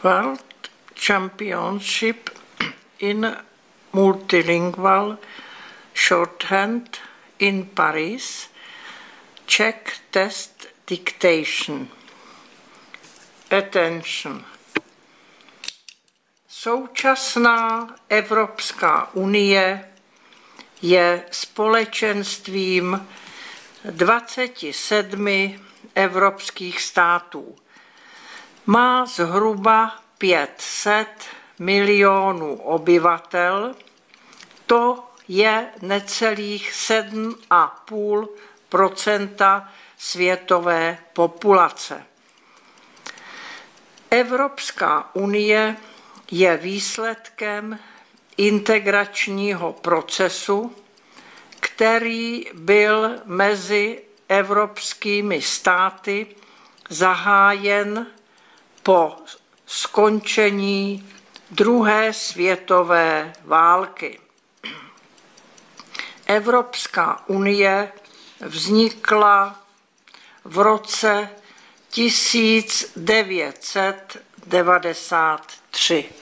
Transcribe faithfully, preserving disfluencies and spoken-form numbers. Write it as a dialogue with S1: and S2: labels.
S1: World Championship in Multilingual Shorthand in Paris, Czech test dictation. Attention. Současná Evropská unie je společenstvím dvaceti sedmi evropských států. Má zhruba pět set milionů obyvatel, to je necelých sedm a půl procenta světové populace. Evropská unie je výsledkem integračního procesu, který byl mezi evropskými státy zahájen po skončení druhé světové války. Evropská unie vznikla v roce tisíc devět set devadesát tři.